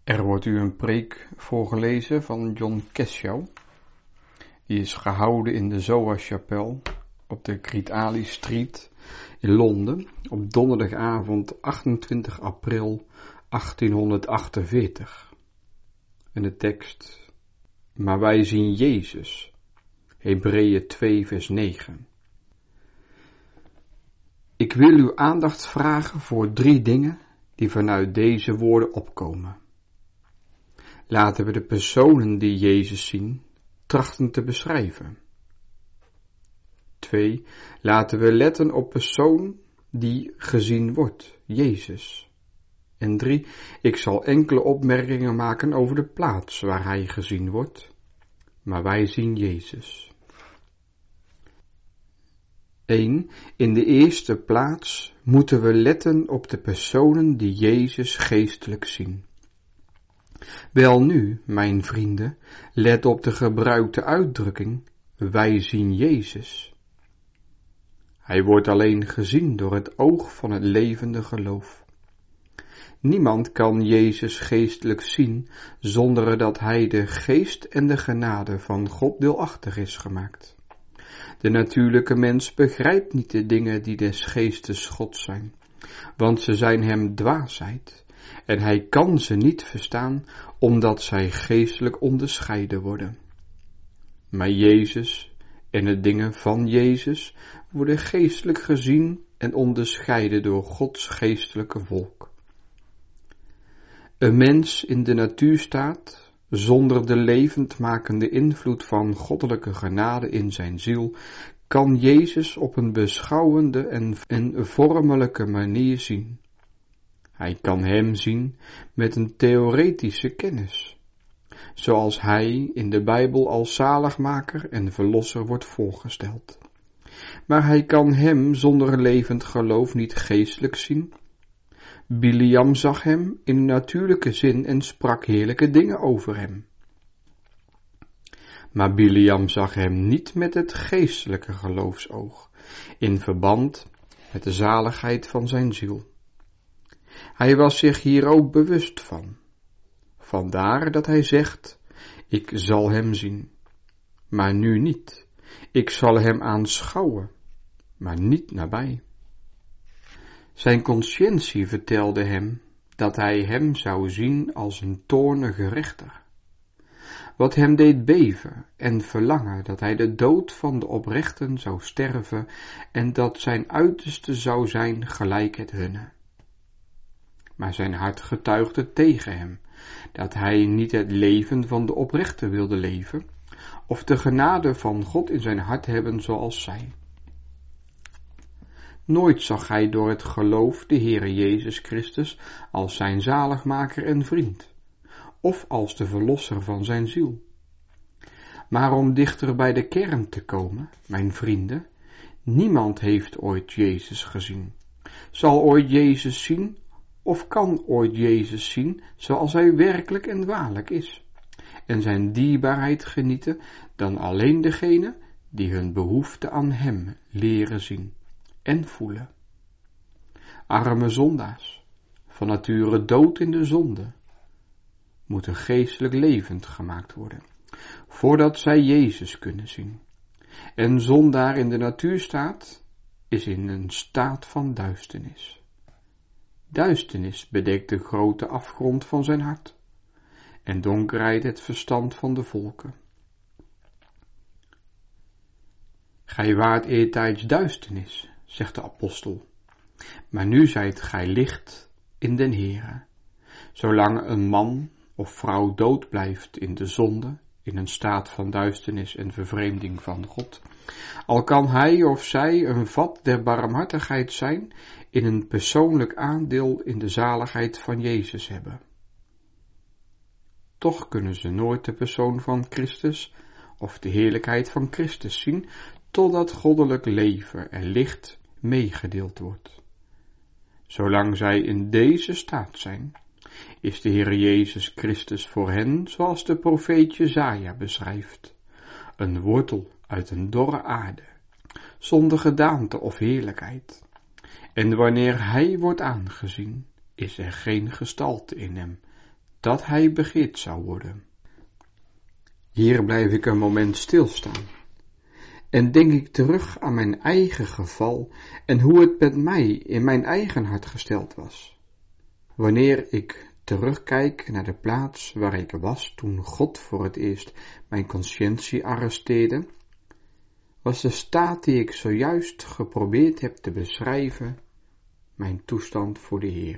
Er wordt u een preek voorgelezen van John Keshow. Die is gehouden in de Zoa-chapel op de Great Ali Street in Londen op donderdagavond 28 april 1848. En de tekst: maar wij zien Jezus. Hebreeën 2 vers 9. Ik wil uw aandacht vragen voor 3 dingen die vanuit deze woorden opkomen. Laten we de personen die Jezus zien trachten te beschrijven. 2. Laten we letten op persoon die gezien wordt, Jezus. En 3. Ik zal enkele opmerkingen maken over de plaats waar hij gezien wordt, maar wij zien Jezus. 1. In de eerste plaats moeten we letten op de personen die Jezus geestelijk zien. Welnu, mijn vrienden, let op de gebruikte uitdrukking, wij zien Jezus. Hij wordt alleen gezien door het oog van het levende geloof. Niemand kan Jezus geestelijk zien zonder dat hij de geest en de genade van God deelachtig is gemaakt. De natuurlijke mens begrijpt niet de dingen die des geestes God zijn, want ze zijn hem dwaasheid. En hij kan ze niet verstaan, omdat zij geestelijk onderscheiden worden. Maar Jezus en de dingen van Jezus worden geestelijk gezien en onderscheiden door Gods geestelijke volk. Een mens in de natuurstaat, zonder de levendmakende invloed van goddelijke genade in zijn ziel, kan Jezus op een beschouwende en vormelijke manier zien. Hij kan hem zien met een theoretische kennis, zoals hij in de Bijbel als zaligmaker en verlosser wordt voorgesteld. Maar hij kan hem zonder levend geloof niet geestelijk zien. Biliam zag hem in natuurlijke zin en sprak heerlijke dingen over hem. Maar Biliam zag hem niet met het geestelijke geloofsoog, in verband met de zaligheid van zijn ziel. Hij was zich hier ook bewust van. Vandaar dat hij zegt, ik zal hem zien, maar nu niet. Ik zal hem aanschouwen, maar niet nabij. Zijn consciëntie vertelde hem dat hij hem zou zien als een toornige rechter. Wat hem deed beven en verlangen dat hij de dood van de oprechten zou sterven en dat zijn uiterste zou zijn gelijk het hunne. Maar zijn hart getuigde tegen hem, dat hij niet het leven van de oprechten wilde leven, of de genade van God in zijn hart hebben zoals zij. Nooit zag hij door het geloof de Heere Jezus Christus als zijn zaligmaker en vriend, of als de verlosser van zijn ziel. Maar om dichter bij de kern te komen, mijn vrienden, niemand heeft ooit Jezus gezien, zal ooit Jezus zien, of kan ooit Jezus zien zoals hij werkelijk en waarlijk is, en zijn dierbaarheid genieten dan alleen degene die hun behoefte aan hem leren zien en voelen. Arme zondaars, van nature dood in de zonde, moeten geestelijk levend gemaakt worden, voordat zij Jezus kunnen zien. En zondaar in de natuurstaat is in een staat van duisternis. Duisternis bedekt de grote afgrond van zijn hart, en donkerheid het verstand van de volken. Gij waart eertijds duisternis, zegt de apostel, maar nu zijt gij licht in den Heere. Zolang een man of vrouw dood blijft in de zonde, in een staat van duisternis en vervreemding van God, al kan hij of zij een vat der barmhartigheid zijn, in een persoonlijk aandeel in de zaligheid van Jezus hebben. Toch kunnen ze nooit de persoon van Christus of de heerlijkheid van Christus zien, totdat goddelijk leven en licht meegedeeld wordt. Zolang zij in deze staat zijn, is de Heer Jezus Christus voor hen, zoals de profeet Jesaja beschrijft, een wortel uit een dorre aarde, zonder gedaante of heerlijkheid. En wanneer hij wordt aangezien, is er geen gestalte in hem, dat hij begeerd zou worden. Hier blijf ik een moment stilstaan en denk ik terug aan mijn eigen geval en hoe het met mij in mijn eigen hart gesteld was. Wanneer ik terugkijk naar de plaats waar ik was toen God voor het eerst mijn conscientie arresteerde, was de staat die ik zojuist geprobeerd heb te beschrijven mijn toestand voor de Heere.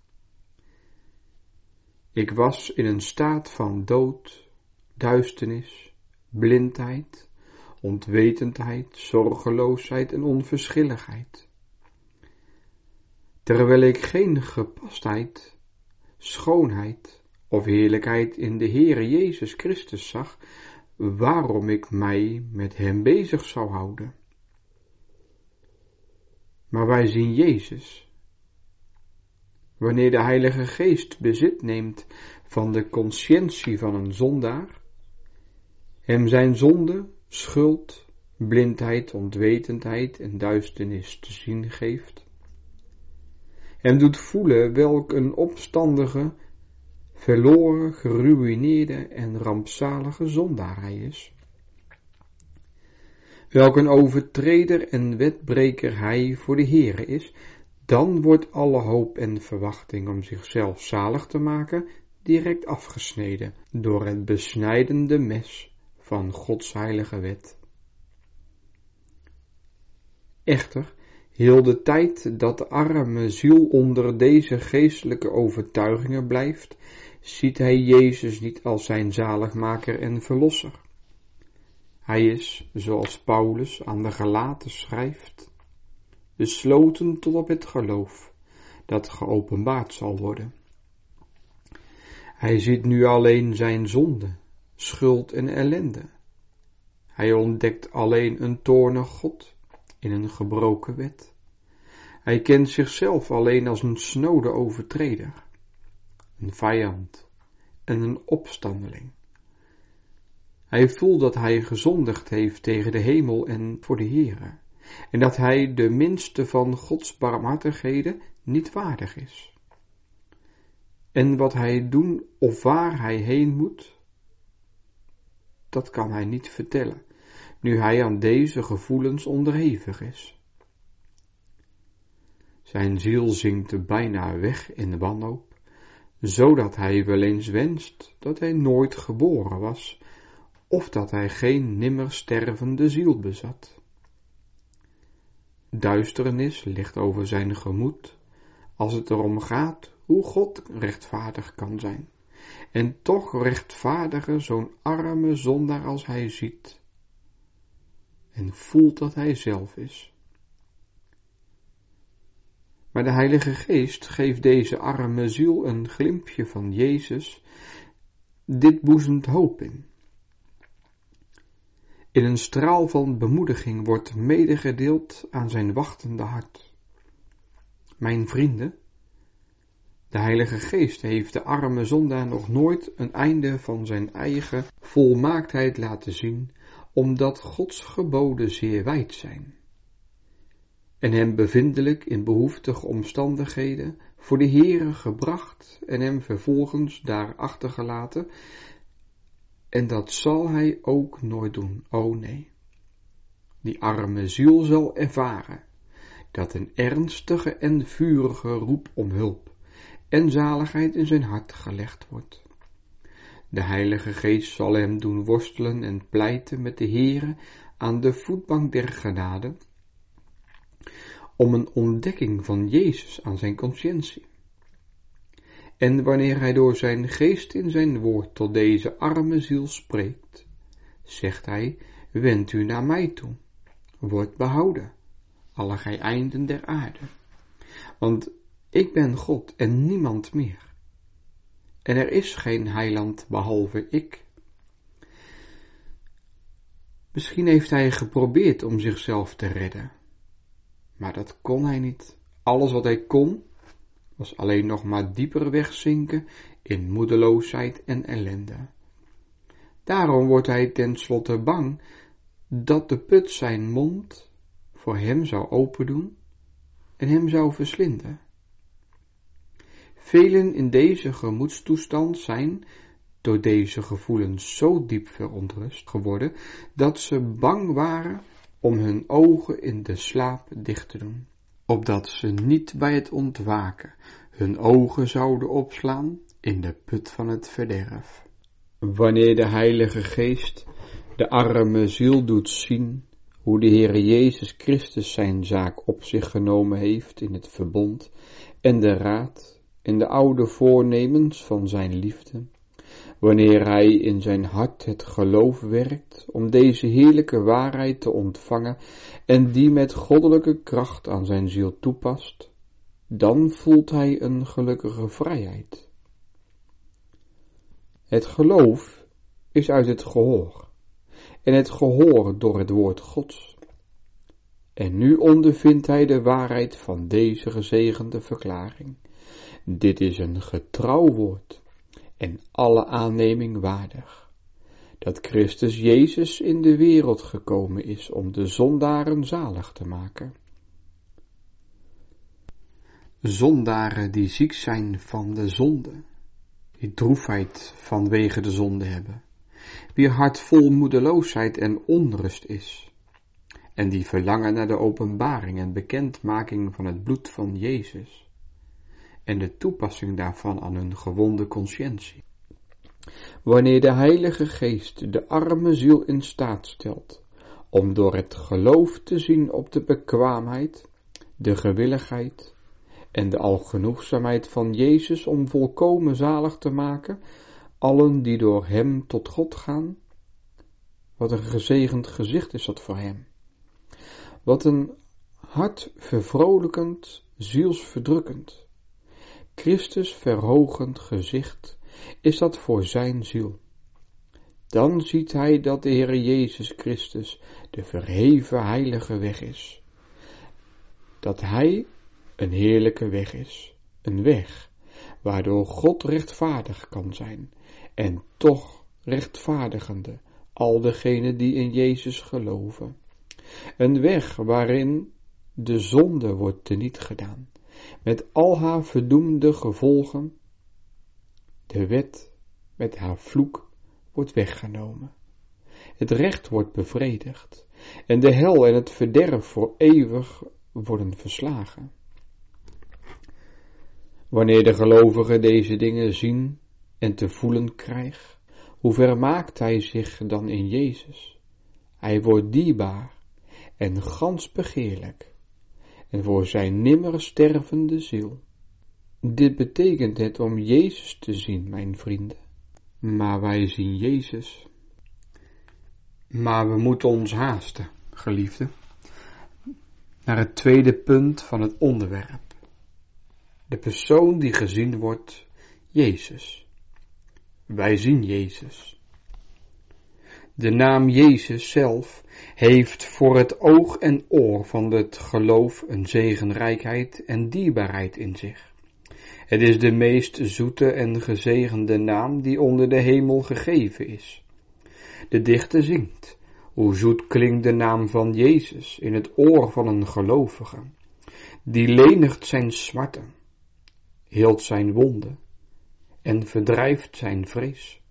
Ik was in een staat van dood, duisternis, blindheid, onwetendheid, zorgeloosheid en onverschilligheid. Terwijl ik geen gepastheid, schoonheid of heerlijkheid in de Heere Jezus Christus zag, waarom ik mij met hem bezig zou houden. Maar wij zien Jezus, wanneer de Heilige Geest bezit neemt van de conscientie van een zondaar, hem zijn zonde, schuld, blindheid, onwetendheid en duisternis te zien geeft, hem doet voelen welk een opstandige, verloren, geruïneerde en rampzalige zondaar hij is, welk een overtreder en wetbreker hij voor de Heere is, dan wordt alle hoop en verwachting om zichzelf zalig te maken direct afgesneden door het besnijdende mes van Gods heilige wet. Echter, heel de tijd dat de arme ziel onder deze geestelijke overtuigingen blijft, ziet hij Jezus niet als zijn zaligmaker en verlosser. Hij is, zoals Paulus aan de Galaten schrijft, besloten tot op het geloof dat geopenbaard zal worden. Hij ziet nu alleen zijn zonde, schuld en ellende. Hij ontdekt alleen een toornig God in een gebroken wet. Hij kent zichzelf alleen als een snode overtreder, een vijand en een opstandeling. Hij voelt dat hij gezondigd heeft tegen de hemel en voor de Heere, en dat hij de minste van Gods barmhartigheden niet waardig is. En wat hij doen of waar hij heen moet, dat kan hij niet vertellen, nu hij aan deze gevoelens onderhevig is. Zijn ziel zinkt bijna weg in wanhoop, zodat hij wel eens wenst dat hij nooit geboren was, of dat hij geen nimmer stervende ziel bezat. Duisternis ligt over zijn gemoed, als het erom gaat hoe God rechtvaardig kan zijn, en toch rechtvaardiger zo'n arme zondaar als hij ziet, en voelt dat hij zelf is. Maar de Heilige Geest geeft deze arme ziel een glimpje van Jezus, dit boezemt hoop in. In een straal van bemoediging wordt medegedeeld aan zijn wachtende hart. Mijn vrienden, de Heilige Geest heeft de arme zondaar nog nooit een einde van zijn eigen volmaaktheid laten zien, omdat Gods geboden zeer wijd zijn, en hem bevindelijk in behoeftige omstandigheden voor de Heere gebracht en hem vervolgens daar achtergelaten, en dat zal hij ook nooit doen, o nee. Die arme ziel zal ervaren dat een ernstige en vurige roep om hulp en zaligheid in zijn hart gelegd wordt. De Heilige Geest zal hem doen worstelen en pleiten met de Heere aan de voetbank der genade, om een ontdekking van Jezus aan zijn conscientie. En wanneer hij door zijn geest in zijn woord tot deze arme ziel spreekt, zegt hij, wend u naar mij toe, word behouden, alle gij einden der aarde. Want ik ben God en niemand meer. En er is geen heiland behalve ik. Misschien heeft hij geprobeerd om zichzelf te redden, maar dat kon hij niet. Alles wat hij kon, was alleen nog maar dieper wegzinken in moedeloosheid en ellende. Daarom wordt hij tenslotte bang dat de put zijn mond voor hem zou opendoen en hem zou verslinden. Velen in deze gemoedstoestand zijn door deze gevoelens zo diep verontrust geworden, dat ze bang waren om hun ogen in de slaap dicht te doen, opdat ze niet bij het ontwaken hun ogen zouden opslaan in de put van het verderf. Wanneer de Heilige Geest de arme ziel doet zien hoe de Heere Jezus Christus zijn zaak op zich genomen heeft in het verbond en de raad en de oude voornemens van zijn liefde, wanneer hij in zijn hart het geloof werkt om deze heerlijke waarheid te ontvangen en die met goddelijke kracht aan zijn ziel toepast, dan voelt hij een gelukkige vrijheid. Het geloof is uit het gehoor, en het gehoor door het woord Gods. En nu ondervindt hij de waarheid van deze gezegende verklaring. Dit is een getrouw woord en alle aanneming waardig, dat Christus Jezus in de wereld gekomen is om de zondaren zalig te maken. Zondaren die ziek zijn van de zonde, die droefheid vanwege de zonde hebben, wier hart vol moedeloosheid en onrust is, en die verlangen naar de openbaring en bekendmaking van het bloed van Jezus, en de toepassing daarvan aan hun gewonde consciëntie. Wanneer de Heilige Geest de arme ziel in staat stelt om door het geloof te zien op de bekwaamheid, de gewilligheid en de algenoegzaamheid van Jezus om volkomen zalig te maken allen die door hem tot God gaan, wat een gezegend gezicht is dat voor hem. Wat een hartvervrolijkend, zielsverdrukkend, Christus verhogend gezicht is dat voor zijn ziel. Dan ziet hij dat de Heere Jezus Christus de verheven heilige weg is. Dat hij een heerlijke weg is, een weg waardoor God rechtvaardig kan zijn en toch rechtvaardigende al degenen die in Jezus geloven. Een weg waarin de zonde wordt teniet gedaan, met al haar verdoemde gevolgen. De wet met haar vloek wordt weggenomen. Het recht wordt bevredigd en de hel en het verderf voor eeuwig worden verslagen. Wanneer de gelovige deze dingen zien en te voelen krijgt, hoe vermaakt hij zich dan in Jezus? Hij wordt dierbaar en gans begeerlijk, en voor zijn nimmer stervende ziel. Dit betekent het om Jezus te zien, mijn vrienden. Maar wij zien Jezus. Maar we moeten ons haasten, geliefde, naar het tweede punt van het onderwerp. De persoon die gezien wordt, Jezus. Wij zien Jezus. De naam Jezus zelf heeft voor het oog en oor van het geloof een zegenrijkheid en dierbaarheid in zich. Het is de meest zoete en gezegende naam die onder de hemel gegeven is. De dichter zingt, hoe zoet klinkt de naam van Jezus in het oor van een gelovige, die lenigt zijn smarten, heelt zijn wonden en verdrijft zijn vrees.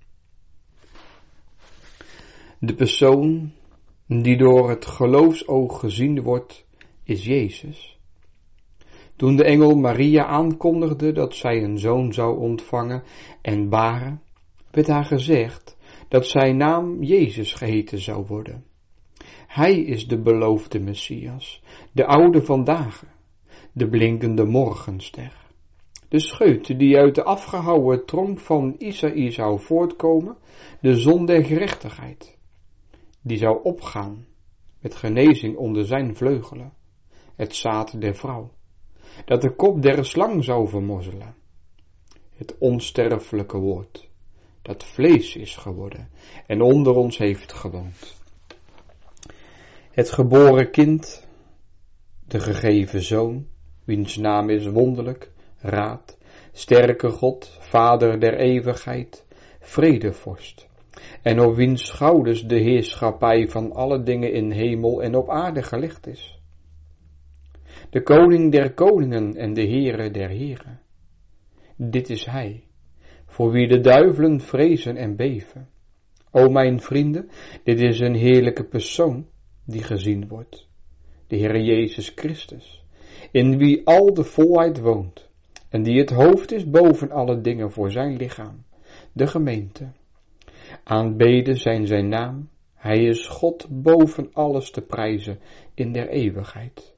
De persoon die door het geloofsoog gezien wordt, is Jezus. Toen de engel Maria aankondigde dat zij een zoon zou ontvangen en baren, werd haar gezegd dat zijn naam Jezus geheten zou worden. Hij is de beloofde Messias, de oude van dagen, de blinkende morgenster. De scheut die uit de afgehouwen tronk van Isaïe zou voortkomen, de zon der gerechtigheid. Die zou opgaan met genezing onder zijn vleugelen, het zaad der vrouw, dat de kop der slang zou vermorzelen. Het onsterfelijke woord, dat vlees is geworden en onder ons heeft gewoond. Het geboren kind, de gegeven zoon, wiens naam is wonderlijk, raad, sterke God, vader der eeuwigheid, vredevorst, en op wiens schouders de heerschappij van alle dingen in hemel en op aarde gelegd is. De koning der koningen en de Heere der heren, dit is hij, voor wie de duivelen vrezen en beven. O mijn vrienden, dit is een heerlijke persoon die gezien wordt, de Heer Jezus Christus, in wie al de volheid woont, en die het hoofd is boven alle dingen voor zijn lichaam, de gemeente. Aanbeden zijn naam, hij is God boven alles te prijzen in der eeuwigheid.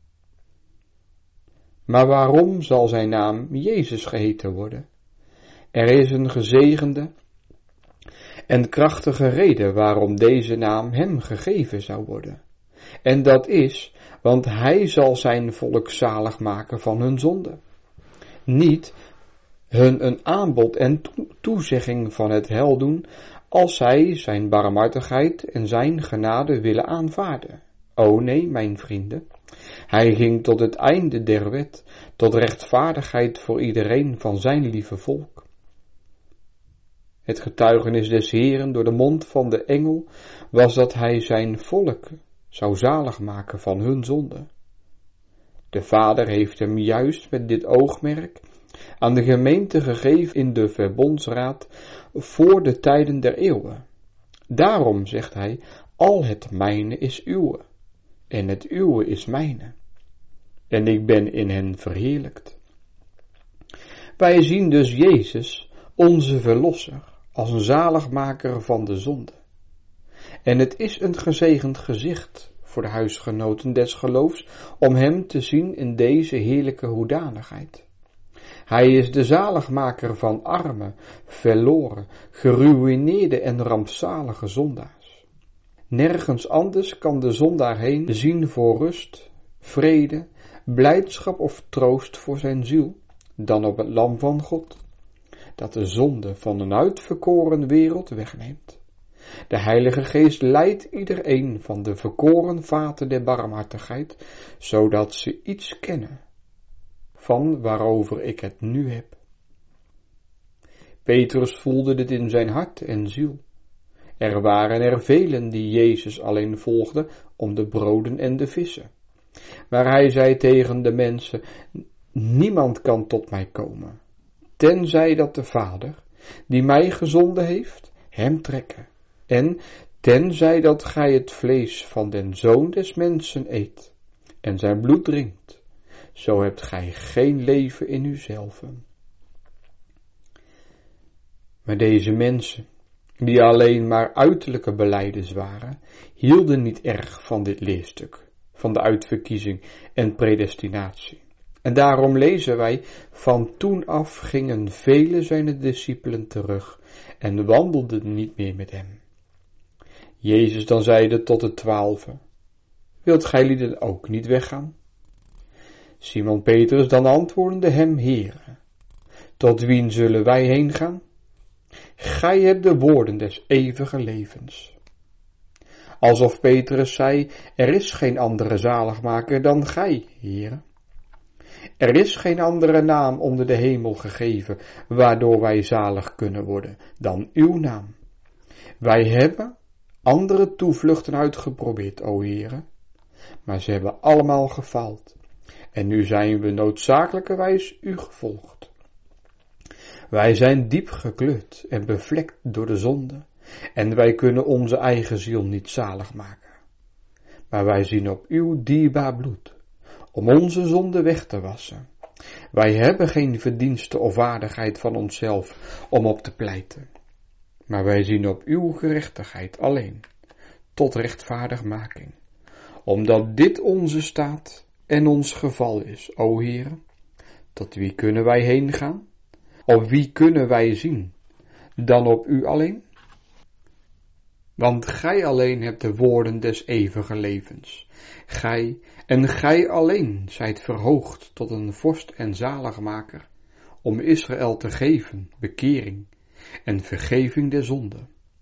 Maar waarom zal zijn naam Jezus geheten worden? Er is een gezegende en krachtige reden waarom deze naam hem gegeven zou worden. En dat is, want hij zal zijn volk zalig maken van hun zonde. Niet hun een aanbod en toezegging van het heil doen, als zij zijn barmhartigheid en zijn genade willen aanvaarden. O nee, mijn vrienden, hij ging tot het einde der wet, tot rechtvaardigheid voor iedereen van zijn lieve volk. Het getuigenis des Heeren door de mond van de engel was dat hij zijn volk zou zalig maken van hun zonde. De Vader heeft hem juist met dit oogmerk aan de gemeente gegeven in de verbondsraad voor de tijden der eeuwen. Daarom zegt hij, al het mijne is uwe, en het uwe is mijne, en ik ben in hen verheerlijkt. Wij zien dus Jezus, onze verlosser, als een zaligmaker van de zonde. En het is een gezegend gezicht voor de huisgenoten des geloofs om hem te zien in deze heerlijke hoedanigheid. Hij is de zaligmaker van arme, verloren, geruïneerde en rampzalige zondaars. Nergens anders kan de zondaar heen zien voor rust, vrede, blijdschap of troost voor zijn ziel, dan op het lam van God, dat de zonde van een uitverkoren wereld wegneemt. De Heilige Geest leidt iedereen van de verkoren vaten der barmhartigheid, zodat ze iets kennen van waarover ik het nu heb. Petrus voelde dit in zijn hart en ziel. Er waren er velen die Jezus alleen volgden om de broden en de vissen. Maar hij zei tegen de mensen, niemand kan tot mij komen, tenzij dat de Vader, die mij gezonden heeft, hem trekke. En tenzij dat gij het vlees van den Zoon des mensen eet en zijn bloed drinkt, zo hebt gij geen leven in uzelven. Maar deze mensen, die alleen maar uiterlijke belijders waren, hielden niet erg van dit leerstuk, van de uitverkiezing en predestinatie. En daarom lezen wij, van toen af gingen vele zijne discipelen terug en wandelden niet meer met hem. Jezus dan zeide tot de 12, wilt gij lieden ook niet weggaan? Simon Petrus dan antwoordende hem, Heere, tot wien zullen wij heen gaan? Gij hebt de woorden des eeuwige levens. Alsof Petrus zei, er is geen andere zaligmaker dan gij, Heere. Er is geen andere naam onder de hemel gegeven, waardoor wij zalig kunnen worden, dan uw naam. Wij hebben andere toevluchten uitgeprobeerd, o Heere, maar ze hebben allemaal gefaald. En nu zijn we noodzakelijkerwijs u gevolgd. Wij zijn diep gekleurd en bevlekt door de zonde, en wij kunnen onze eigen ziel niet zalig maken. Maar wij zien op uw dierbaar bloed, om onze zonde weg te wassen. Wij hebben geen verdienste of waardigheid van onszelf om op te pleiten, maar wij zien op uw gerechtigheid alleen, tot rechtvaardigmaking, omdat dit onze staat en ons geval is, o Heere. Tot wie kunnen wij heen gaan? Of wie kunnen wij zien, dan op u alleen? Want gij alleen hebt de woorden des eeuwige levens. Gij en gij alleen zijt verhoogd tot een vorst en zaligmaker, om Israël te geven bekering en vergeving der zonde.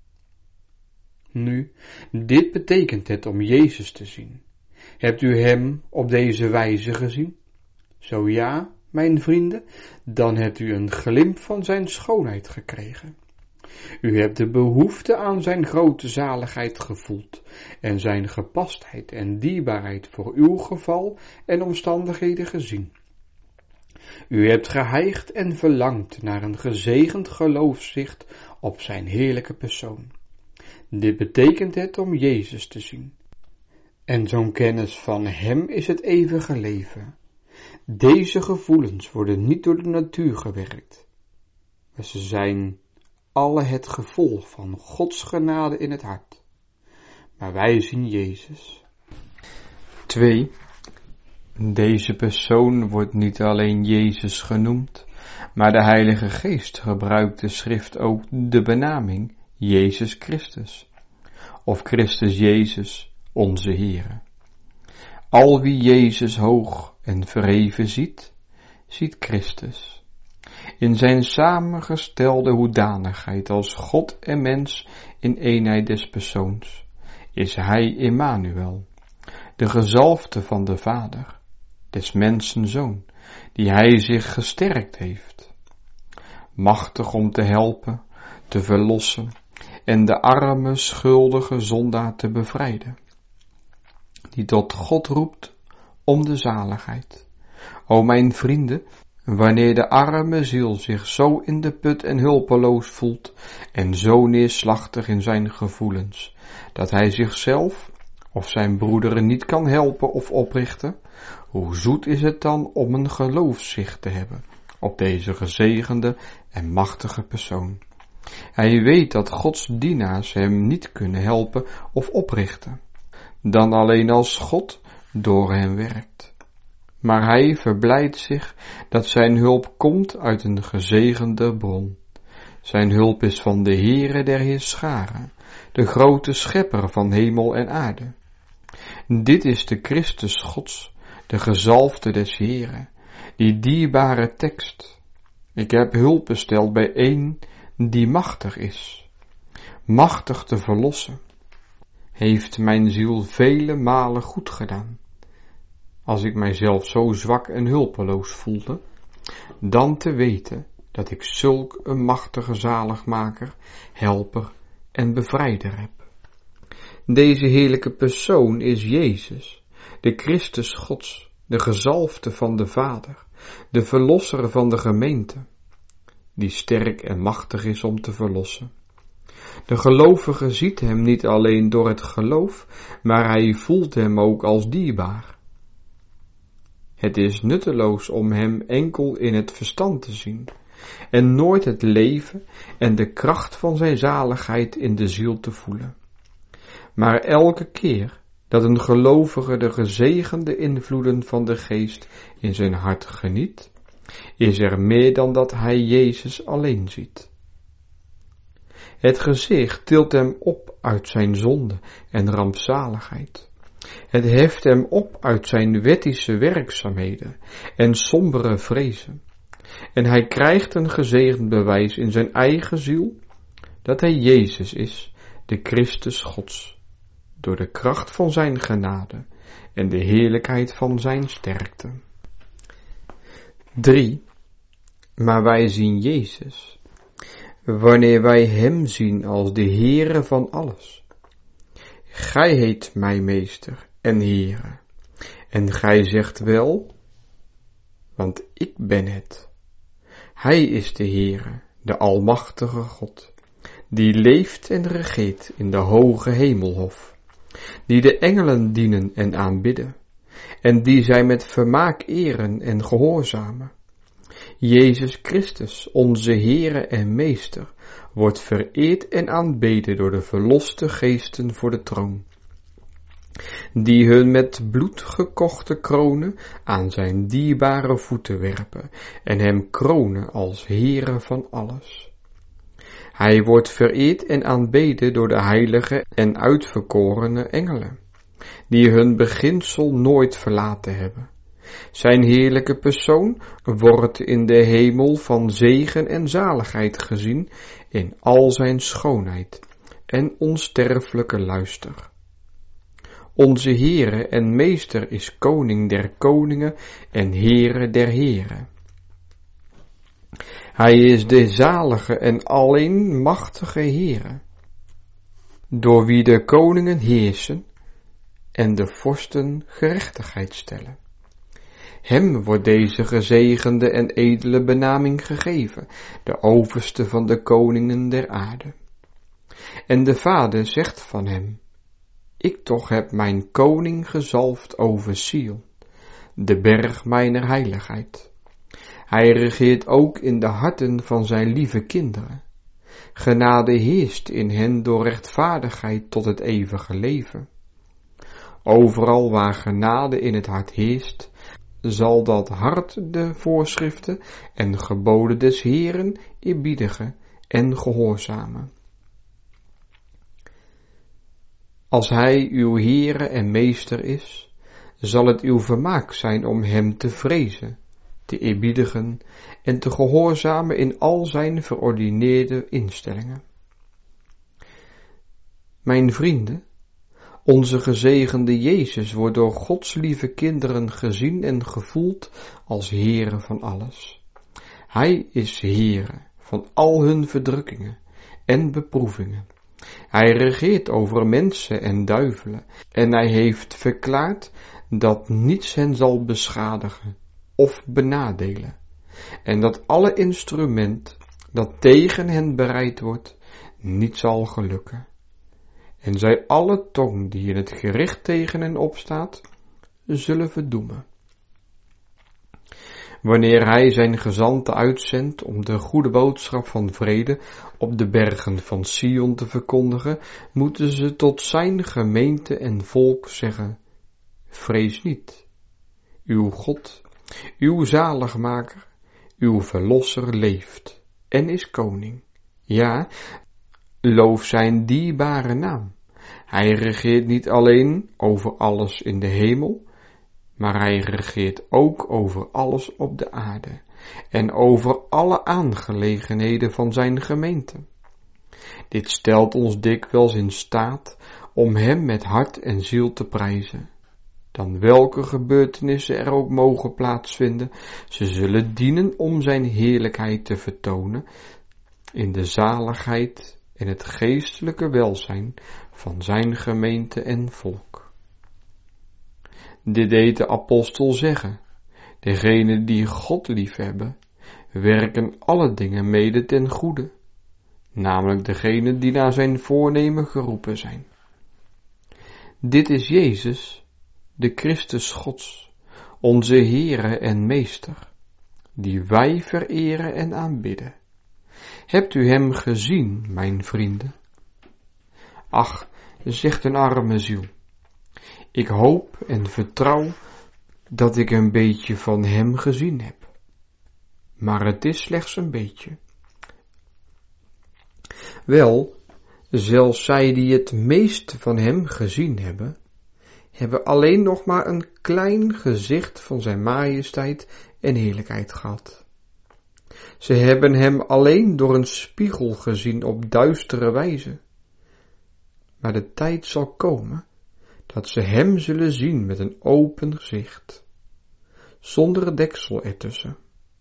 Nu, dit betekent het om Jezus te zien. Hebt u hem op deze wijze gezien? Zo ja, mijn vrienden, dan hebt u een glimp van zijn schoonheid gekregen. U hebt de behoefte aan zijn grote zaligheid gevoeld en zijn gepastheid en dierbaarheid voor uw geval en omstandigheden gezien. U hebt geheigd en verlangd naar een gezegend geloofszicht op zijn heerlijke persoon. Dit betekent het om Jezus te zien. En zo'n kennis van hem is het eeuwige leven. Deze gevoelens worden niet door de natuur gewerkt, maar ze zijn alle het gevolg van Gods genade in het hart. Maar wij zien Jezus. 2. Deze persoon wordt niet alleen Jezus genoemd, maar de Heilige Geest gebruikt de schrift ook de benaming Jezus Christus, of Christus Jezus, onze Heere. Al wie Jezus hoog en verheven ziet, ziet Christus. In zijn samengestelde hoedanigheid als God en mens in eenheid des persoons, is hij Immanuel, de gezalfde van de Vader, des mensen Zoon, die hij zich gesterkt heeft. Machtig om te helpen, te verlossen en de arme, schuldige zondaar te bevrijden, die tot God roept om de zaligheid. O mijn vrienden, wanneer de arme ziel zich zo in de put en hulpeloos voelt en zo neerslachtig in zijn gevoelens, dat hij zichzelf of zijn broederen niet kan helpen of oprichten, hoe zoet is het dan om een geloofszicht te hebben op deze gezegende en machtige persoon. Hij weet dat Gods dienaars hem niet kunnen helpen of oprichten, dan alleen als God door hem werkt. Maar hij verblijdt zich dat zijn hulp komt uit een gezegende bron. Zijn hulp is van de Heere der Heerscharen, de grote schepper van hemel en aarde. Dit is de Christus Gods, de gezalfde des Heeren, die dierbare tekst. Ik heb hulp besteld bij een die machtig is, machtig te verlossen. Heeft mijn ziel vele malen goed gedaan, als ik mijzelf zo zwak en hulpeloos voelde, dan te weten dat ik zulk een machtige zaligmaker, helper en bevrijder heb. Deze heerlijke persoon is Jezus, de Christus Gods, de gezalfde van de Vader, de verlosser van de gemeente, die sterk en machtig is om te verlossen. De gelovige ziet hem niet alleen door het geloof, maar hij voelt hem ook als dierbaar. Het is nutteloos om hem enkel in het verstand te zien en nooit het leven en de kracht van zijn zaligheid in de ziel te voelen. Maar elke keer dat een gelovige de gezegende invloeden van de geest in zijn hart geniet, is er meer dan dat hij Jezus alleen ziet. Het gezicht tilt hem op uit zijn zonde en rampzaligheid. Het heft hem op uit zijn wettische werkzaamheden en sombere vrezen. En hij krijgt een gezegend bewijs in zijn eigen ziel dat hij Jezus is, de Christus Gods, door de kracht van zijn genade en de heerlijkheid van zijn sterkte. 3. Maar wij zien Jezus, wanneer wij hem zien als de Heere van alles. Gij heet mij meester en Heere, en gij zegt wel, want ik ben het. Hij is de Heere, de almachtige God, die leeft en regeert in de hoge hemelhof, die de engelen dienen en aanbidden, en die zij met vermaak eren en gehoorzamen. Jezus Christus, onze Heere en Meester, wordt vereerd en aanbeden door de verloste geesten voor de troon, die hun met bloed gekochte kronen aan zijn dierbare voeten werpen en hem kronen als Heere van alles. Hij wordt vereerd en aanbeden door de heilige en uitverkorene engelen, die hun beginsel nooit verlaten hebben. Zijn heerlijke persoon wordt in de hemel van zegen en zaligheid gezien in al zijn schoonheid en onsterfelijke luister. Onze Heere en Meester is Koning der koningen en Heere der heren. Hij is de zalige en alleen machtige Heere, door wie de koningen heersen en de vorsten gerechtigheid stellen. Hem wordt deze gezegende en edele benaming gegeven, de overste van de koningen der aarde. En de Vader zegt van hem, ik toch heb mijn koning gezalfd over Sion, de berg mijner heiligheid. Hij regeert ook in de harten van zijn lieve kinderen. Genade heerst in hen door rechtvaardigheid tot het eeuwige leven. Overal waar genade in het hart heerst, zal dat hart de voorschriften en geboden des Heeren eerbiedigen en gehoorzamen. Als hij uw Heere en Meester is, zal het uw vermaak zijn om hem te vrezen, te eerbiedigen en te gehoorzamen in al zijn verordineerde instellingen. Mijn vrienden, onze gezegende Jezus wordt door Gods lieve kinderen gezien en gevoeld als Heere van alles. Hij is Heere van al hun verdrukkingen en beproevingen. Hij regeert over mensen en duivelen en hij heeft verklaard dat niets hen zal beschadigen of benadelen en dat alle instrument dat tegen hen bereid wordt niet zal gelukken. En zij alle tong die in het gericht tegen hen opstaat, zullen verdoemen. Wanneer hij zijn gezanten uitzendt om de goede boodschap van vrede op de bergen van Sion te verkondigen, moeten ze tot zijn gemeente en volk zeggen, vrees niet, uw God, uw zaligmaker, uw verlosser leeft en is koning. Ja, loof zijn dierbare naam. Hij regeert niet alleen over alles in de hemel, maar hij regeert ook over alles op de aarde en over alle aangelegenheden van zijn gemeente. Dit stelt ons dikwijls in staat om hem met hart en ziel te prijzen. Dan welke gebeurtenissen er ook mogen plaatsvinden, ze zullen dienen om zijn heerlijkheid te vertonen in de zaligheid en het geestelijke welzijn van zijn gemeente en volk. Dit deed de apostel zeggen, degenen die God liefhebben, werken alle dingen mede ten goede, namelijk degenen die naar zijn voornemen geroepen zijn. Dit is Jezus, de Christus Gods, onze Heere en Meester, die wij vereren en aanbidden. Hebt u hem gezien, mijn vrienden? Ach, zegt een arme ziel, ik hoop en vertrouw dat ik een beetje van hem gezien heb. Maar het is slechts een beetje. Wel, zelfs zij die het meest van hem gezien hebben, hebben alleen nog maar een klein gezicht van zijn majesteit en heerlijkheid gehad. Ze hebben hem alleen door een spiegel gezien op duistere wijze. Maar de tijd zal komen dat ze hem zullen zien met een open gezicht, zonder deksel ertussen.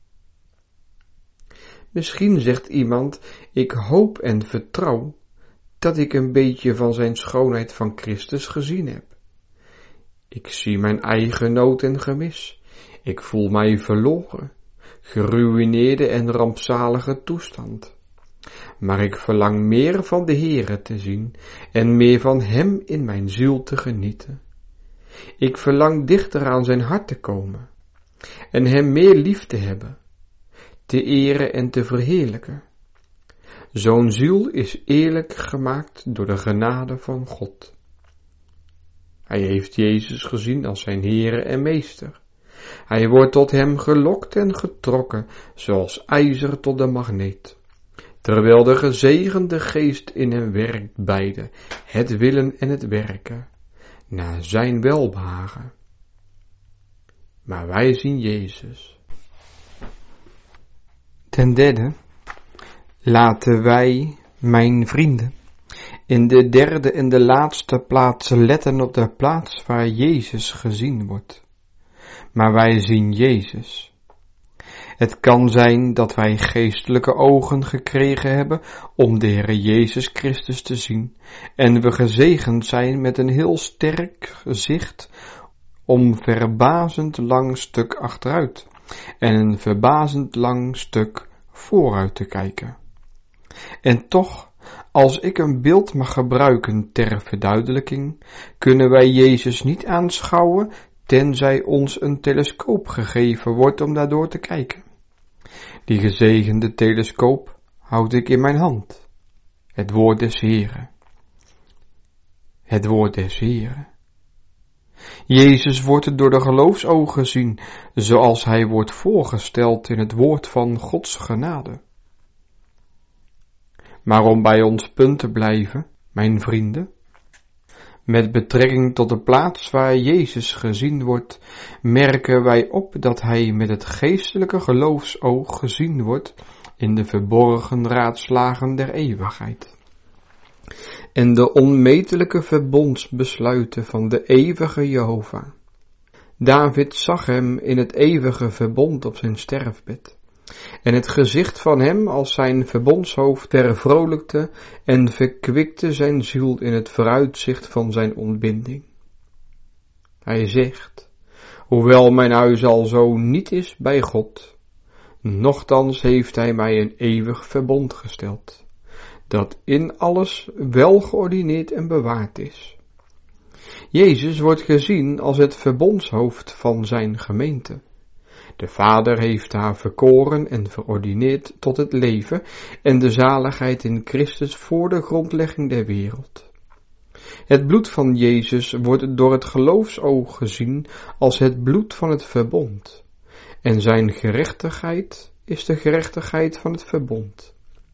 Misschien zegt iemand, ik hoop en vertrouw dat ik een beetje van zijn schoonheid van Christus gezien heb. Ik zie mijn eigen nood en gemis. Ik voel mij verloren, geruïneerde en rampzalige toestand. Maar ik verlang meer van de Heere te zien en meer van hem in mijn ziel te genieten. Ik verlang dichter aan zijn hart te komen en hem meer lief te hebben, te eren en te verheerlijken. Zo'n ziel is eerlijk gemaakt door de genade van God. Hij heeft Jezus gezien als zijn Heere en Meester. Hij wordt tot hem gelokt en getrokken, zoals ijzer tot de magneet. Terwijl de gezegende geest in hem werkt beide, het willen en het werken, naar zijn welbehagen. Maar wij zien Jezus. Ten derde, laten wij, mijn vrienden, in de derde en de laatste plaats letten op de plaats waar Jezus gezien wordt. Maar wij zien Jezus. Het kan zijn dat wij geestelijke ogen gekregen hebben om de Heer Jezus Christus te zien en we gezegend zijn met een heel sterk zicht om verbazend lang stuk achteruit en een verbazend lang stuk vooruit te kijken. En toch, als ik een beeld mag gebruiken ter verduidelijking, kunnen wij Jezus niet aanschouwen, tenzij ons een telescoop gegeven wordt om daardoor te kijken. Die gezegende telescoop houd ik in mijn hand. Het woord des Heren. Het woord des Heren. Jezus wordt door de geloofsogen gezien, zoals hij wordt voorgesteld in het woord van Gods genade. Maar om bij ons punt te blijven, mijn vrienden, met betrekking tot de plaats waar Jezus gezien wordt, merken wij op dat hij met het geestelijke geloofsoog gezien wordt in de verborgen raadslagen der eeuwigheid en de onmetelijke verbondsbesluiten van de eeuwige Jehovah. David zag hem in het eeuwige verbond op zijn sterfbed, en het gezicht van hem als zijn verbondshoofd vervrolijkte en verkwikte zijn ziel in het vooruitzicht van zijn ontbinding. Hij zegt, hoewel mijn huis al zo niet is bij God, nochtans heeft hij mij een eeuwig verbond gesteld, dat in alles wel geordineerd en bewaard is. Jezus wordt gezien als het verbondshoofd van zijn gemeente. De Vader heeft haar verkoren en verordineerd tot het leven en de zaligheid in Christus voor de grondlegging der wereld. Het bloed van Jezus wordt door het geloofsoog gezien als het bloed van het verbond, en zijn gerechtigheid is de gerechtigheid van het verbond.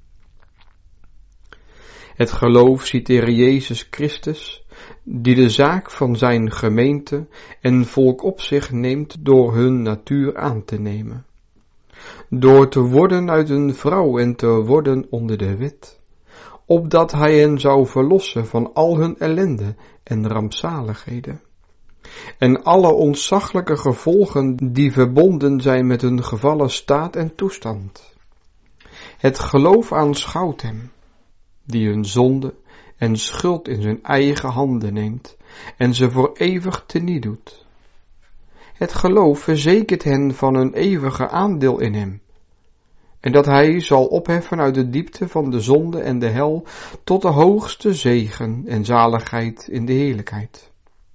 Het geloof ziet in Jezus Christus, die de zaak van zijn gemeente en volk op zich neemt door hun natuur aan te nemen, door te worden uit een vrouw en te worden onder de wet, opdat hij hen zou verlossen van al hun ellende en rampzaligheden, en alle ontzaglijke gevolgen die verbonden zijn met hun gevallen staat en toestand. Het geloof aanschouwt hem, die hun zonde en schuld in zijn eigen handen neemt en ze voor eeuwig teniet doet. Het geloof verzekert hen van een eeuwige aandeel in hem, en dat hij zal opheffen uit de diepte van de zonde en de hel tot de hoogste zegen en zaligheid in de heerlijkheid.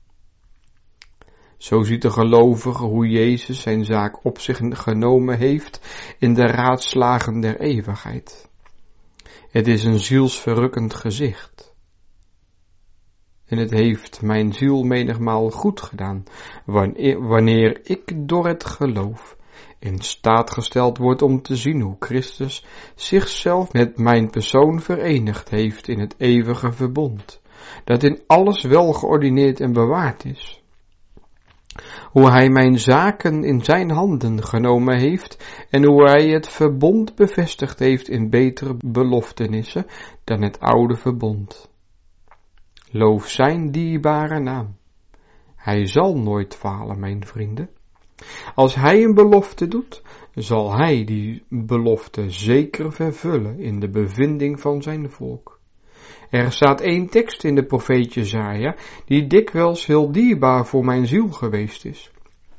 Zo ziet de gelovige hoe Jezus zijn zaak op zich genomen heeft in de raadslagen der eeuwigheid. Het is een zielsverrukkend gezicht. En het heeft mijn ziel menigmaal goed gedaan, wanneer ik door het geloof in staat gesteld word om te zien hoe Christus zichzelf met mijn persoon verenigd heeft in het eeuwige verbond, dat in alles wel geordineerd en bewaard is. Hoe hij mijn zaken in zijn handen genomen heeft en hoe hij het verbond bevestigd heeft in betere beloftenissen dan het oude verbond. Loof zijn dierbare naam. Hij zal nooit falen, mijn vrienden. Als hij een belofte doet, zal hij die belofte zeker vervullen in de bevinding van zijn volk. Er staat één tekst in de profeet Jesaja, die dikwijls heel dierbaar voor mijn ziel geweest is.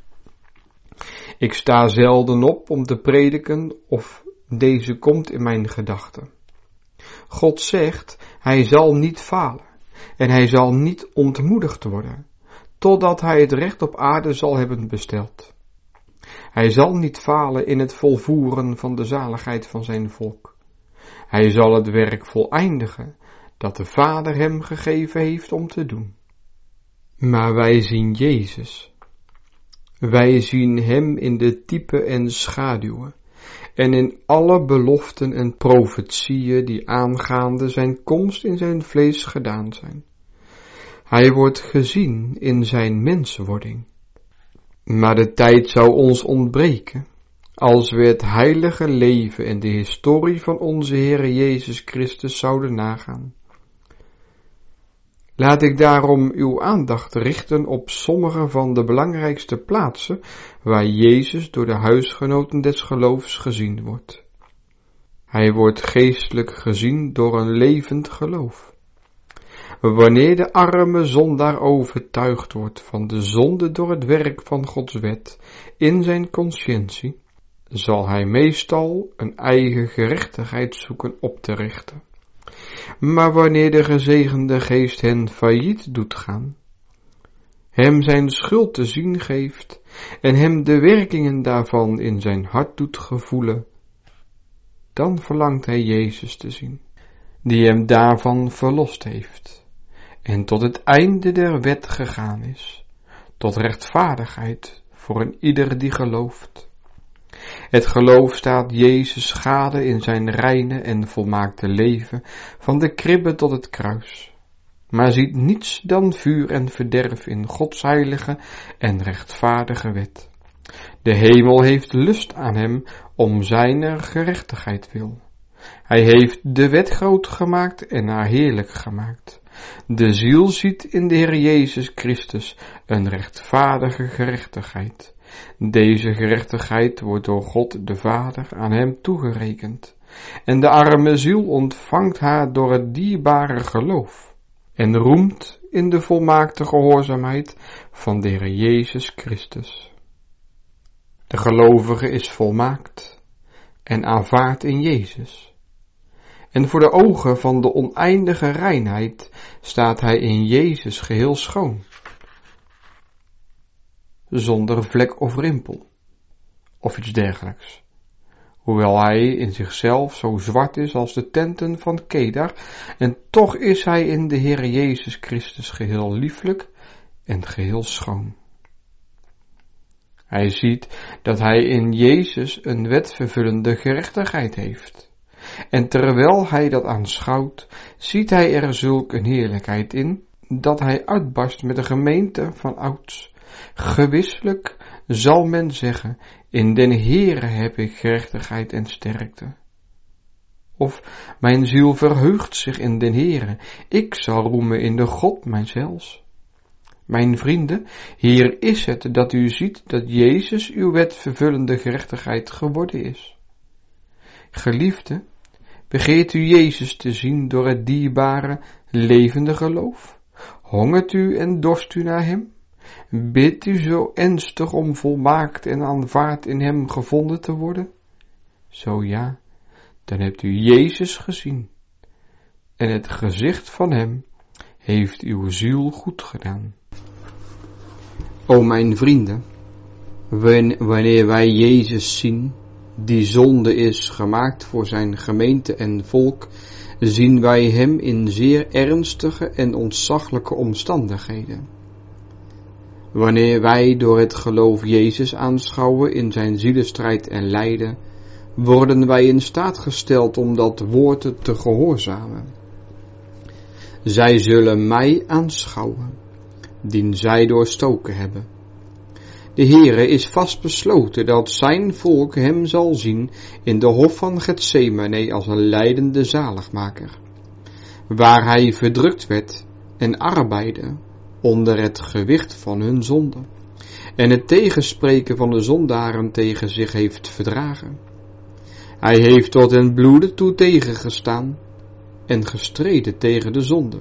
Ik sta zelden op om te prediken of deze komt in mijn gedachten. God zegt, hij zal niet falen en hij zal niet ontmoedigd worden, totdat hij het recht op aarde zal hebben besteld. Hij zal niet falen in het volvoeren van de zaligheid van zijn volk. Hij zal het werk voleindigen dat de Vader hem gegeven heeft om te doen. Maar wij zien Jezus. Wij zien hem in de typen en schaduwen en in alle beloften en profetieën die aangaande zijn komst in zijn vlees gedaan zijn. Hij wordt gezien in zijn menswording. Maar de tijd zou ons ontbreken als we het heilige leven en de historie van onze Heere Jezus Christus zouden nagaan. Laat ik daarom uw aandacht richten op sommige van de belangrijkste plaatsen waar Jezus door de huisgenoten des geloofs gezien wordt. Hij wordt geestelijk gezien door een levend geloof. Wanneer de arme zondaar overtuigd wordt van de zonde door het werk van Gods wet in zijn conscientie, zal hij meestal een eigen gerechtigheid zoeken op te richten. Maar wanneer de gezegende geest hen failliet doet gaan, hem zijn schuld te zien geeft en hem de werkingen daarvan in zijn hart doet gevoelen, dan verlangt hij Jezus te zien, die hem daarvan verlost heeft en tot het einde der wet gegaan is, tot rechtvaardigheid voor een ieder die gelooft. Het geloof staat Jezus gade in zijn reine en volmaakte leven van de kribbe tot het kruis, maar ziet niets dan vuur en verderf in Gods heilige en rechtvaardige wet. De hemel heeft lust aan hem om zijner gerechtigheid wil. Hij heeft de wet groot gemaakt en haar heerlijk gemaakt. De ziel ziet in de Heer Jezus Christus een rechtvaardige gerechtigheid. Deze gerechtigheid wordt door God de Vader aan hem toegerekend. En de arme ziel ontvangt haar door het dierbare geloof en roemt in de volmaakte gehoorzaamheid van de Heer Jezus Christus. De gelovige is volmaakt en aanvaardt in Jezus. En voor de ogen van de oneindige reinheid staat hij in Jezus geheel schoon, zonder vlek of rimpel, of iets dergelijks. Hoewel hij in zichzelf zo zwart is als de tenten van Kedar, en toch is hij in de Heer Jezus Christus geheel lieflijk en geheel schoon. Hij ziet dat hij in Jezus een wetvervullende gerechtigheid heeft. En terwijl hij dat aanschouwt, ziet hij er zulk een heerlijkheid in, dat hij uitbarst met de gemeente van ouds. Gewisselijk zal men zeggen, in den Heere heb ik gerechtigheid en sterkte. Of, mijn ziel verheugt zich in den Heere, ik zal roemen in de God mijns heils. Mijn vrienden, hier is het dat u ziet dat Jezus uw wetvervullende gerechtigheid geworden is. Geliefde, begeert u Jezus te zien door het dierbare, levende geloof? Hongert u en dorst u naar hem? Bidt u zo ernstig om volmaakt en aanvaard in hem gevonden te worden? Zo ja, dan hebt u Jezus gezien. En het gezicht van hem heeft uw ziel goed gedaan. O mijn vrienden, wanneer wij Jezus zien, die zonde is gemaakt voor zijn gemeente en volk, zien wij hem in zeer ernstige en ontzaglijke omstandigheden. Wanneer wij door het geloof Jezus aanschouwen in zijn zielestrijd en lijden, worden wij in staat gesteld om dat woord te gehoorzamen. Zij zullen mij aanschouwen, dien zij doorstoken hebben. De Heere is vastbesloten dat zijn volk hem zal zien in de hof van Getsemane als een lijdende zaligmaker, waar hij verdrukt werd en arbeidde onder het gewicht van hun zonde, en het tegenspreken van de zondaren tegen zich heeft verdragen. Hij heeft tot den bloede toe tegengestaan en gestreden tegen de zonde.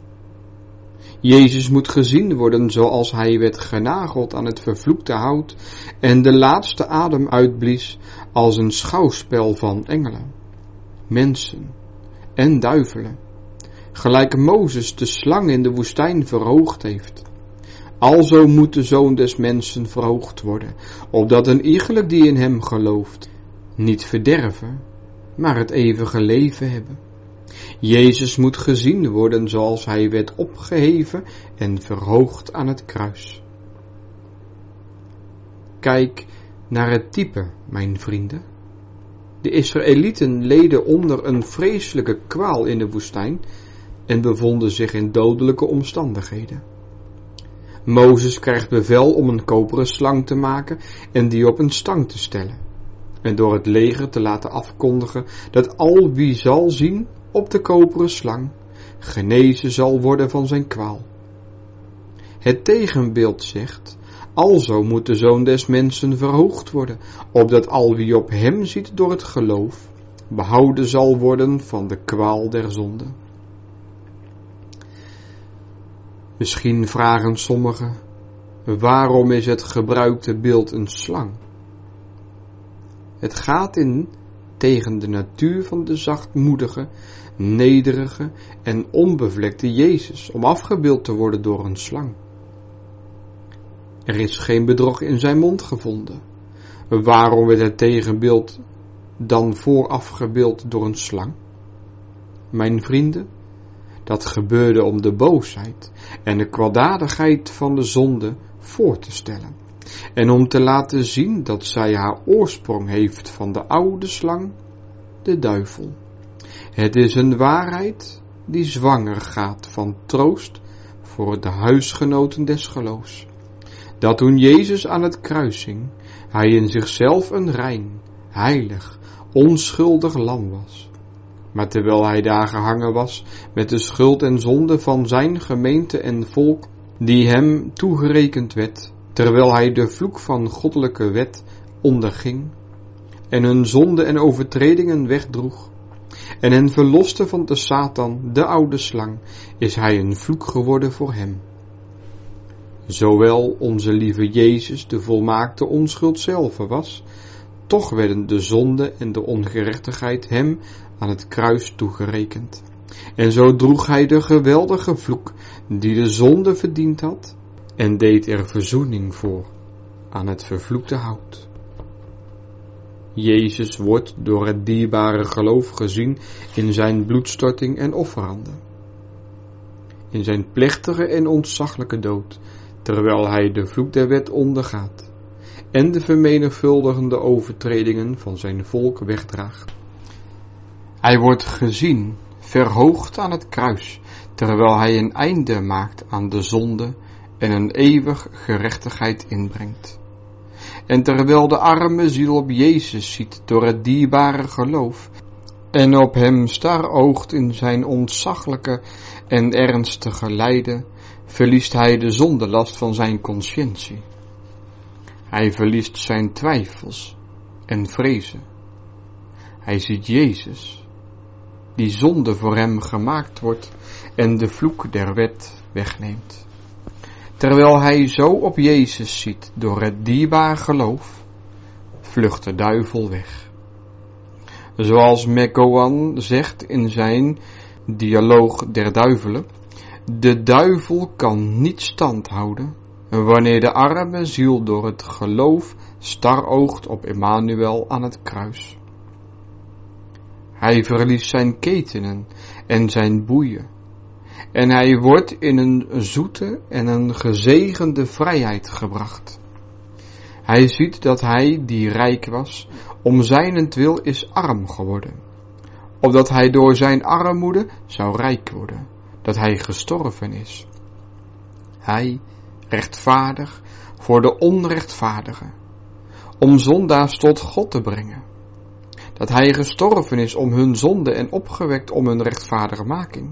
Jezus moet gezien worden zoals hij werd genageld aan het vervloekte hout en de laatste adem uitblies als een schouwspel van engelen, mensen en duivelen, gelijk Mozes de slang in de woestijn verhoogd heeft. Alzo moet de Zoon des Mensen verhoogd worden, opdat een iegelijk die in hem gelooft niet verderven, maar het eeuwige leven hebben. Jezus moet gezien worden zoals hij werd opgeheven en verhoogd aan het kruis. Kijk naar het type, mijn vrienden. De Israëlieten leden onder een vreselijke kwaal in de woestijn en bevonden zich in dodelijke omstandigheden. Mozes krijgt bevel om een koperen slang te maken en die op een stang te stellen, en door het leger te laten afkondigen dat al wie zal zien op de koperen slang genezen zal worden van zijn kwaal. Het tegenbeeld zegt, alzo moet de Zoon des Mensen verhoogd worden, opdat al wie op hem ziet door het geloof behouden zal worden van de kwaal der zonde. Misschien vragen sommigen, waarom is het gebruikte beeld een slang? Het gaat in tegen de natuur van de zachtmoedige, nederige en onbevlekte Jezus om afgebeeld te worden door een slang. Er is geen bedrog in zijn mond gevonden. Waarom werd het tegenbeeld dan voorafgebeeld door een slang? Mijn vrienden, dat gebeurde om de boosheid en de kwaadaardigheid van de zonde voor te stellen en om te laten zien dat zij haar oorsprong heeft van de oude slang, de duivel. Het is een waarheid die zwanger gaat van troost voor de huisgenoten des geloofs, dat toen Jezus aan het kruis hing, hij in zichzelf een rein, heilig, onschuldig lam was. Maar terwijl hij daar gehangen was met de schuld en zonde van zijn gemeente en volk, die hem toegerekend werd, terwijl hij de vloek van goddelijke wet onderging, en hun zonde en overtredingen wegdroeg, en hen verloste van de Satan, de oude slang, is hij een vloek geworden voor hem. Zowel onze lieve Jezus de volmaakte onschuld zelf was, toch werden de zonde en de ongerechtigheid hem aan het kruis toegerekend. En zo droeg hij de geweldige vloek die de zonde verdiend had, en deed er verzoening voor aan het vervloekte hout. Jezus wordt door het dierbare geloof gezien in zijn bloedstorting en offeranden, in zijn plechtige en ontzaglijke dood, terwijl hij de vloek der wet ondergaat en de vermenigvuldigende overtredingen van zijn volk wegdraagt. Hij wordt gezien, verhoogd aan het kruis, terwijl hij een einde maakt aan de zonde en een eeuwig gerechtigheid inbrengt. En terwijl de arme ziel op Jezus ziet door het dierbare geloof en op hem staroogt in zijn ontzaglijke en ernstige lijden, verliest hij de zondelast van zijn conscientie. Hij verliest zijn twijfels en vrezen. Hij ziet Jezus, die zonde voor hem gemaakt wordt en de vloek der wet wegneemt. Terwijl hij zo op Jezus ziet door het dierbaar geloof, vlucht de duivel weg. Zoals McGowan zegt in zijn Dialoog der Duivelen, de duivel kan niet stand houden wanneer de arme ziel door het geloof staroogt op Emmanuel aan het kruis. Hij verliest zijn ketenen en zijn boeien, en hij wordt in een zoete en een gezegende vrijheid gebracht. Hij ziet dat hij, die rijk was, om zijnentwil is arm geworden, opdat hij door zijn armoede zou rijk worden, dat hij gestorven is. Hij, rechtvaardig voor de onrechtvaardigen, om zondaars tot God te brengen, dat hij gestorven is om hun zonde en opgewekt om hun rechtvaardigmaking.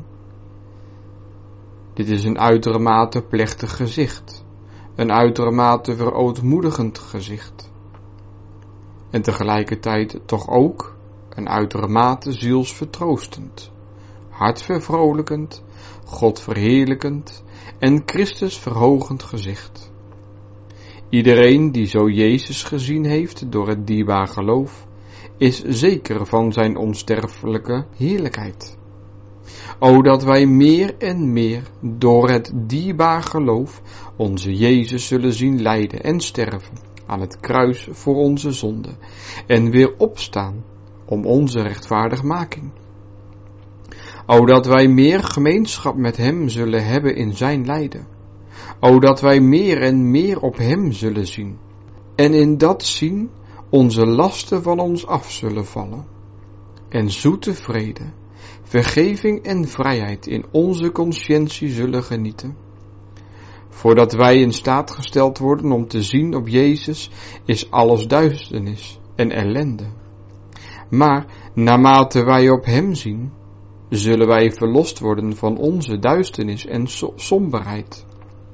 Dit is een uitermate plechtig gezicht, een uitermate verootmoedigend gezicht, en tegelijkertijd toch ook een uitermate zielsvertroostend, hartvervrolijkend, God verheerlijkend en Christus verhogend gezicht. Iedereen die zo Jezus gezien heeft door het dierbaar geloof, is zeker van zijn onsterfelijke heerlijkheid. O, dat wij meer en meer door het dierbaar geloof onze Jezus zullen zien lijden en sterven aan het kruis voor onze zonde en weer opstaan om onze rechtvaardigmaking. O, dat wij meer gemeenschap met hem zullen hebben in zijn lijden. O, dat wij meer en meer op hem zullen zien en in dat zien onze lasten van ons af zullen vallen en zoete vrede, vergeving en vrijheid in onze conscientie zullen genieten. Voordat wij in staat gesteld worden om te zien op Jezus, is alles duisternis en ellende. Maar naarmate wij op hem zien, zullen wij verlost worden van onze duisternis en somberheid.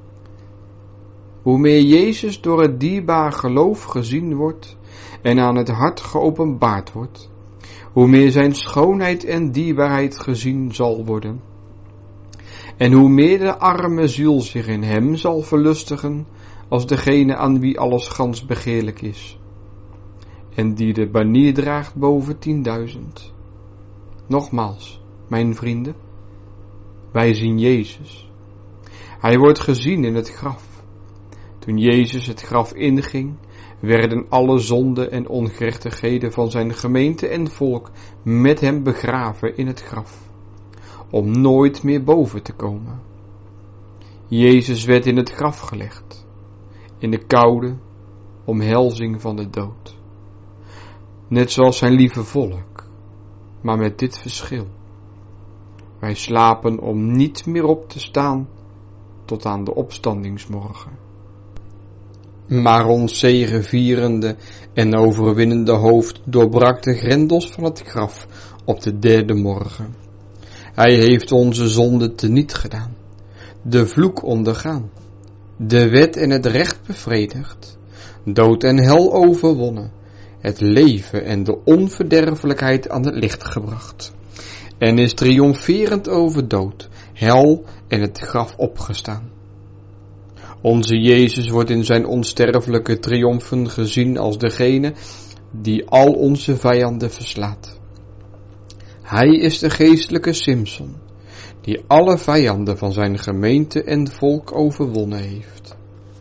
Hoe meer Jezus door het dierbaar geloof gezien wordt en aan het hart geopenbaard wordt, hoe meer zijn schoonheid en dierbaarheid gezien zal worden. En hoe meer de arme ziel zich in hem zal verlustigen, als degene aan wie alles gans begeerlijk is, en die de banier draagt boven 10.000. Nogmaals, mijn vrienden, wij zien Jezus. Hij wordt gezien in het graf. Toen Jezus het graf inging, werden alle zonden en ongerechtigheden van zijn gemeente en volk met hem begraven in het graf, om nooit meer boven te komen. Jezus werd in het graf gelegd, in de koude omhelzing van de dood. Net zoals zijn lieve volk, maar met dit verschil. Wij slapen om niet meer op te staan tot aan de opstandingsmorgen. Maar ons zegevierende en overwinnende hoofd doorbrak de grendels van het graf op de derde morgen. Hij heeft onze zonde teniet gedaan, de vloek ondergaan, de wet en het recht bevredigd, dood en hel overwonnen, het leven en de onverderfelijkheid aan het licht gebracht, en is triomferend over dood, hel en het graf opgestaan. Onze Jezus wordt in zijn onsterfelijke triomfen gezien als degene die al onze vijanden verslaat. Hij is de geestelijke Simson, die alle vijanden van zijn gemeente en volk overwonnen heeft.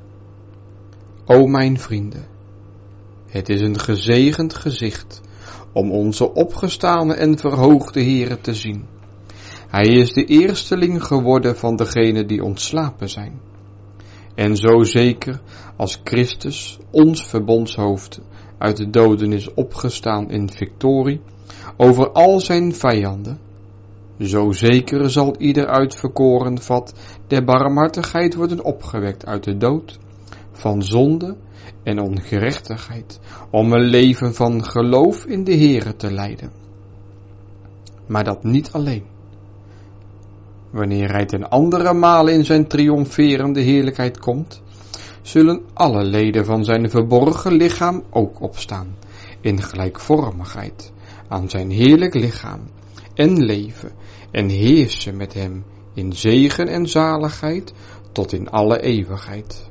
O mijn vrienden, het is een gezegend gezicht om onze opgestane en verhoogde Heere te zien. Hij is de eersteling geworden van degenen die ontslapen zijn. En zo zeker als Christus, ons verbondshoofd, uit de doden is opgestaan in victorie over al zijn vijanden, zo zeker zal ieder uitverkoren vat der barmhartigheid worden opgewekt uit de dood, van zonde en ongerechtigheid, om een leven van geloof in de Heere te leiden. Maar dat niet alleen. Wanneer hij ten andere male in zijn triomferende heerlijkheid komt, zullen alle leden van zijn verborgen lichaam ook opstaan, in gelijkvormigheid aan zijn heerlijk lichaam en leven, en heersen met hem in zegen en zaligheid tot in alle eeuwigheid.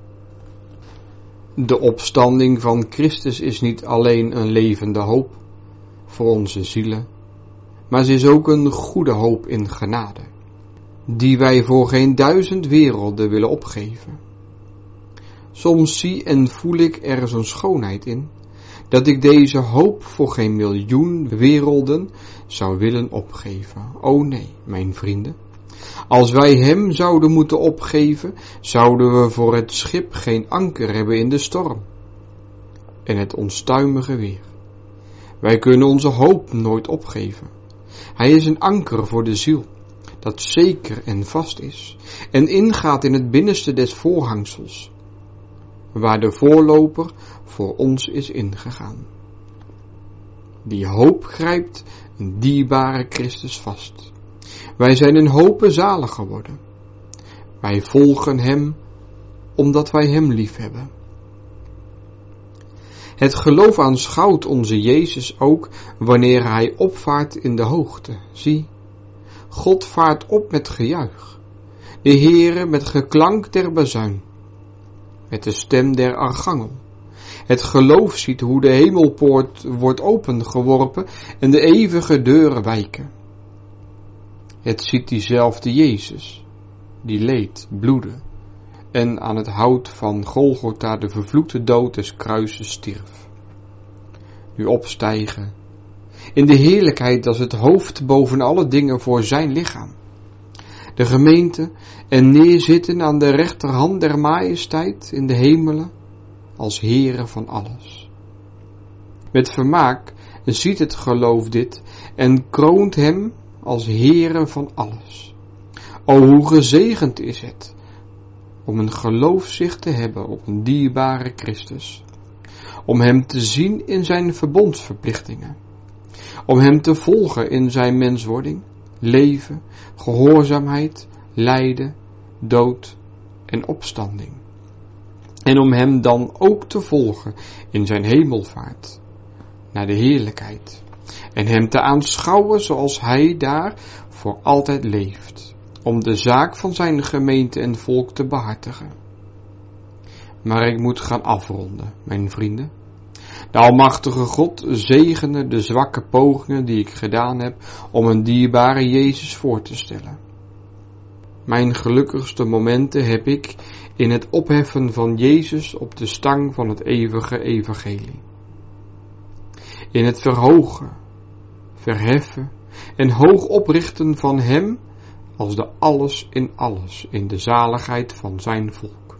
De opstanding van Christus is niet alleen een levende hoop voor onze zielen, maar ze is ook een goede hoop in genade, die wij voor geen 1000 werelden willen opgeven. Soms zie en voel ik er zo'n schoonheid in, dat ik deze hoop voor geen 1.000.000 werelden zou willen opgeven. O nee, mijn vrienden, als wij hem zouden moeten opgeven, zouden we voor het schip geen anker hebben in de storm en het onstuimige weer. Wij kunnen onze hoop nooit opgeven. Hij is een anker voor de ziel, dat zeker en vast is, en ingaat in het binnenste des voorhangsels, waar de voorloper voor ons is ingegaan. Die hoop grijpt een dierbare Christus vast. Wij zijn in hope zalig geworden. Wij volgen hem, omdat wij hem lief hebben. Het geloof aanschouwt onze Jezus ook wanneer hij opvaart in de hoogte. Zie, God vaart op met gejuich, de Heere met geklank der bazuin, met de stem der archangel. Het geloof ziet hoe de hemelpoort wordt opengeworpen en de eeuwige deuren wijken. Het ziet diezelfde Jezus, die leed, bloedde en aan het hout van Golgotha de vervloekte dood des kruises stierf. Nu opstijgen in de heerlijkheid als het hoofd boven alle dingen voor zijn lichaam, de gemeente, en neerzitten aan de rechterhand der majesteit in de hemelen als Heere van alles. Met vermaak ziet het geloof dit en kroont hem als Heere van alles. O, hoe gezegend is het om een geloofszicht te hebben op een dierbare Christus, om hem te zien in zijn verbondsverplichtingen, om hem te volgen in zijn menswording, leven, gehoorzaamheid, lijden, dood en opstanding. En om hem dan ook te volgen in zijn hemelvaart naar de heerlijkheid. En hem te aanschouwen zoals hij daar voor altijd leeft. om de zaak van zijn gemeente en volk te behartigen. Maar ik moet gaan afronden, mijn vrienden. De Almachtige God zegene de zwakke pogingen die ik gedaan heb om een dierbare Jezus voor te stellen. Mijn gelukkigste momenten heb ik in het opheffen van Jezus op de stang van het eeuwige evangelie. In het verhogen, verheffen en hoog oprichten van Hem als de alles in de zaligheid van zijn volk.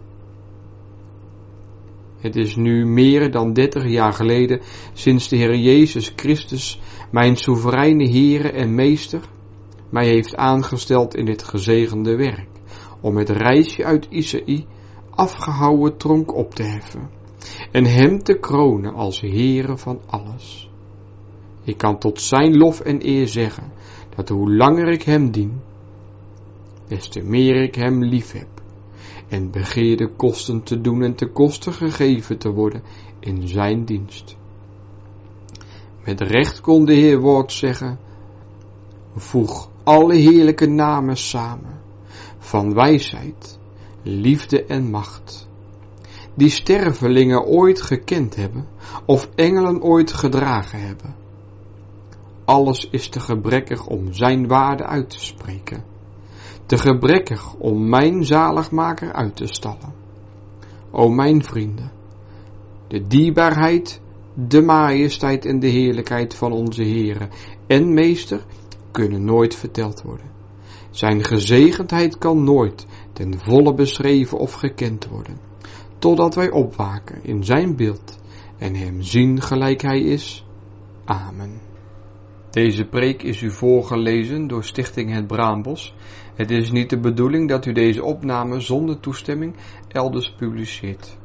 Het is nu meer dan 30 jaar geleden sinds de Heer Jezus Christus, mijn soevereine Heere en Meester, mij heeft aangesteld in dit gezegende werk, om het reisje uit Isaïe afgehouwen tronk op te heffen en Hem te kronen als Heere van alles. Ik kan tot zijn lof en eer zeggen, dat hoe langer ik Hem dien, des te meer ik Hem lief heb, en begeer de kosten te doen en te kosten gegeven te worden in zijn dienst. Met recht kon de Heer woord zeggen, voeg alle heerlijke namen samen, van wijsheid, liefde en macht, die stervelingen ooit gekend hebben, of engelen ooit gedragen hebben. Alles is te gebrekkig om zijn waarde uit te spreken, te gebrekkig om mijn zaligmaker uit te stallen. O mijn vrienden, de dierbaarheid, de majesteit en de heerlijkheid van onze Heere en Meester kunnen nooit verteld worden. Zijn gezegendheid kan nooit ten volle beschreven of gekend worden, totdat wij opwaken in zijn beeld en Hem zien gelijk Hij is. Amen. Deze preek is u voorgelezen door Stichting Het Braambos. Het is niet de bedoeling dat u deze opname zonder toestemming elders publiceert.